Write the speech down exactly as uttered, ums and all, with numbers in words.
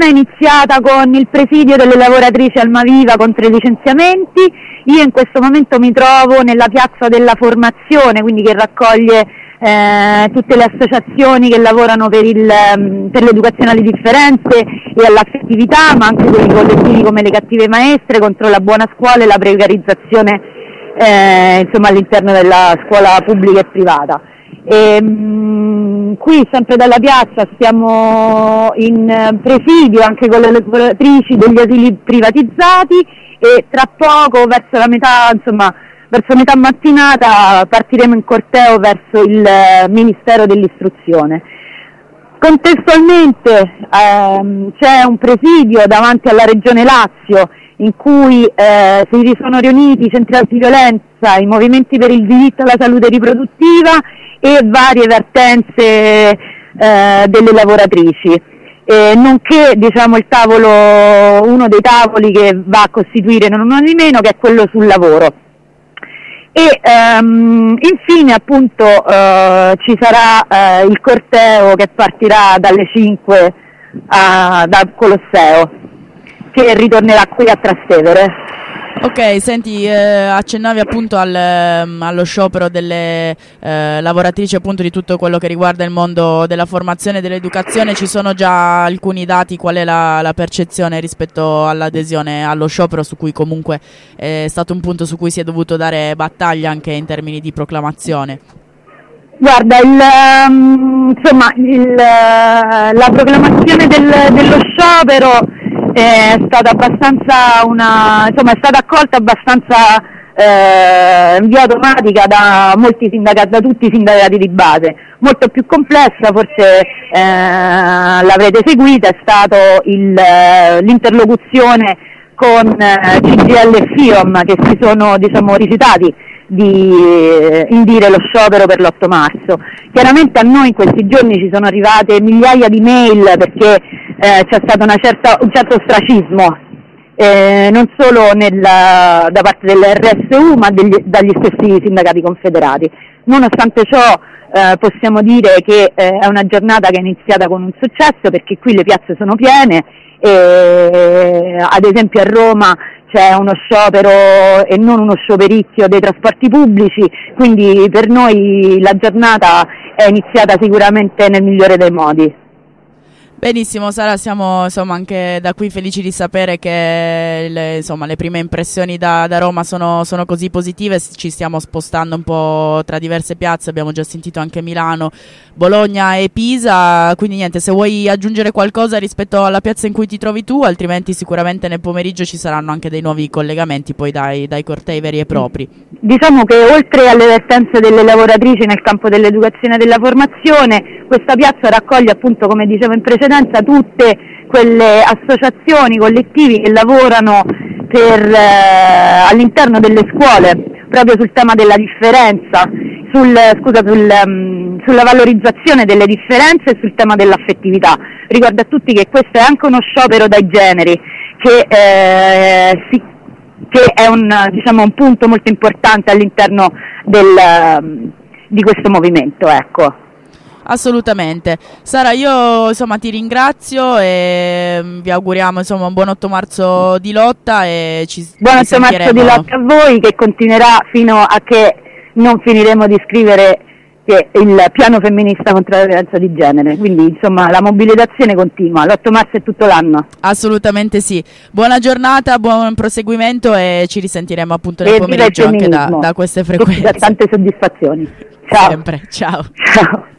è iniziata con il presidio delle lavoratrici Almaviva contro i licenziamenti. Io in questo momento mi trovo nella piazza della formazione, quindi che raccoglie eh, tutte le associazioni che lavorano per, il, per l'educazione alle differenze e all'affettività, ma anche con i collettivi come le cattive maestre, contro la buona scuola e la precarizzazione eh, insomma, all'interno della scuola pubblica e privata. E, mh, qui sempre dalla piazza stiamo in presidio anche con le lavoratrici degli asili privatizzati e tra poco, verso la metà, insomma, verso metà mattinata partiremo in corteo verso il Ministero dell'Istruzione. Contestualmente ehm, c'è un presidio davanti alla Regione Lazio in cui eh, si sono riuniti i centri antiviolenza, i movimenti per il diritto alla salute riproduttiva e varie vertenze eh, delle lavoratrici, eh, nonché diciamo il tavolo, uno dei tavoli che va a costituire non uno di meno, che è quello sul lavoro. E ehm, infine appunto eh, ci sarà eh, il corteo che partirà dalle cinque a, dal Colosseo, che ritornerà qui a Trastevere. Ok, senti, eh, accennavi appunto al, allo sciopero delle eh, lavoratrici, appunto di tutto quello che riguarda il mondo della formazione e dell'educazione. Ci sono già alcuni dati, qual è la, la percezione rispetto all'adesione allo sciopero, su cui comunque è stato un punto su cui si è dovuto dare battaglia anche in termini di proclamazione? Guarda, il, um, insomma, il, la proclamazione del, dello sciopero è stata abbastanza una, insomma, è stata accolta abbastanza eh, in via automatica da molti sindacati, da tutti i sindacati di base. Molto più complessa, forse eh, l'avrete seguita, è stato il, l'interlocuzione con eh, C G I L e FIOM, che si sono, diciamo, rifiutati di eh, indire lo sciopero per l'otto marzo. Chiaramente a noi in questi giorni ci sono arrivate migliaia di mail perché eh, c'è stato una certa, un certo ostracismo, eh, non solo nella, da parte dell'R S U ma degli, dagli stessi sindacati confederati. Nonostante ciò eh, possiamo dire che eh, è una giornata che è iniziata con un successo, perché qui le piazze sono piene e ad esempio a Roma c'è uno sciopero e non uno sciopericchio dei trasporti pubblici, quindi per noi la giornata è iniziata sicuramente nel migliore dei modi. Benissimo Sara, siamo insomma anche da qui felici di sapere che le, insomma, le prime impressioni da, da Roma sono, sono così positive. Ci stiamo spostando un po' tra diverse piazze, abbiamo già sentito anche Milano, Bologna e Pisa, quindi niente, se vuoi aggiungere qualcosa rispetto alla piazza in cui ti trovi tu, altrimenti sicuramente nel pomeriggio ci saranno anche dei nuovi collegamenti poi dai, dai cortei veri e propri. Diciamo che oltre alle vertenze delle lavoratrici nel campo dell'educazione e della formazione, questa piazza raccoglie appunto, come dicevo in precedenza, tutte quelle associazioni, collettivi che lavorano per, eh, all'interno delle scuole proprio sul tema della differenza, sul, scusa, sul, um, sulla valorizzazione delle differenze e sul tema dell'affettività. Ricordo a tutti che questo è anche uno sciopero dai generi, che, eh, si, che è un, diciamo, un punto molto importante all'interno del, um, di questo movimento, ecco. Assolutamente. Sara, io insomma ti ringrazio e vi auguriamo insomma un buon otto marzo di lotta e ci buon otto marzo di lotta a voi, che continuerà fino a che non finiremo di scrivere che il piano femminista contro la violenza di genere, quindi insomma la mobilitazione continua, l'otto marzo è tutto l'anno. Assolutamente sì. Buona giornata, buon proseguimento e ci risentiremo appunto nel e pomeriggio anche da, da queste frequenze. Da tante soddisfazioni. Ciao. Sempre, ciao. Ciao.